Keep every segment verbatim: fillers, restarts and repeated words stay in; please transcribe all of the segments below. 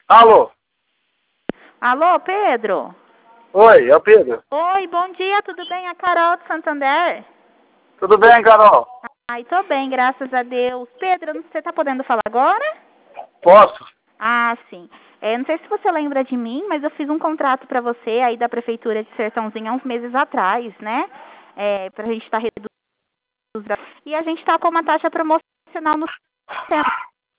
Alô? Alô, Pedro? Oi, é o Pedro. Oi, bom dia, tudo bem? A Carol de Santander. Tudo bem, Carol? Ai, tô bem, graças a Deus. Pedro, você tá podendo falar agora? Posso? Ah, sim. É, não sei se você lembra de mim, mas eu fiz um contrato pra você aí da Prefeitura de Sertãozinho há uns meses atrás, né? É, pra gente estar reduzindo. E a gente tá com uma taxa promocional no sistema.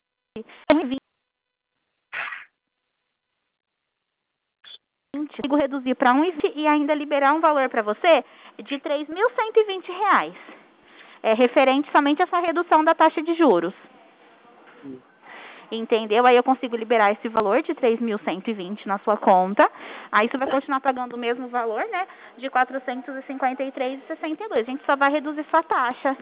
Consigo reduzir para um e vinte e ainda liberar um valor para você de três mil cento e vinte reais. É referente somente a essa redução da taxa de juros. Entendeu? Aí eu consigo liberar esse valor de três mil cento e vinte na sua conta. Aí você vai continuar pagando o mesmo valor, né? De quatrocentos e cinquenta e três reais e sessenta e dois. A gente só vai reduzir sua taxa.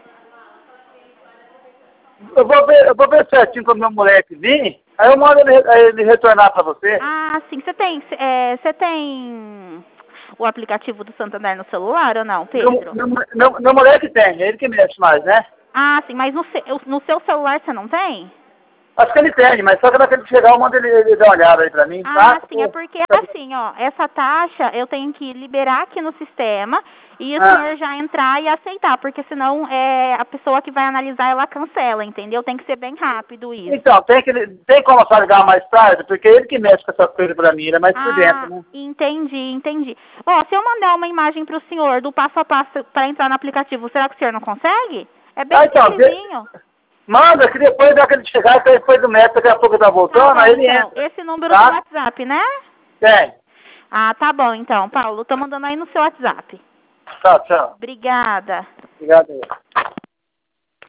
Eu vou ver, eu vou ver certinho quando meu moleque vir, aí eu mando ele, ele retornar pra você. Ah, sim. Você tem, é, você tem o aplicativo do Santander no celular ou não, Meu, Pedro? meu, meu, meu moleque tem, é ele que mexe mais, né? Ah, sim. Mas no seu, no seu celular você não tem? Acho que ele tem, mas só que na hora que ele chegar eu mando ele, ele dar uma olhada aí pra mim, Ah, tá? sim, é Pô, porque tá bom. assim, ó, essa taxa eu tenho que liberar aqui no sistema e o Ah, senhor já entrar e aceitar, porque senão é, a pessoa que vai analisar ela cancela, entendeu? Tem que ser bem rápido isso. então, tem, que, tem como só ligar mais tarde, porque ele que mexe com essas coisas pra mim, ele é mais por dentro, Ah, né? entendi, entendi. Ó, se eu mandar uma imagem para o senhor do passo a passo para entrar no aplicativo, será que o senhor não consegue? É bem Ah, então, de- simplesinho. manda que depois, já que ele chegar, que depois do médico, daqui a pouco tá Tá voltando, aí bom, ele então. entra, Esse número tem tá? WhatsApp, né? Tem. Ah, tá bom, então. Paulo, tô mandando aí no seu WhatsApp. Tchau, tchau. Obrigada. Obrigado aí.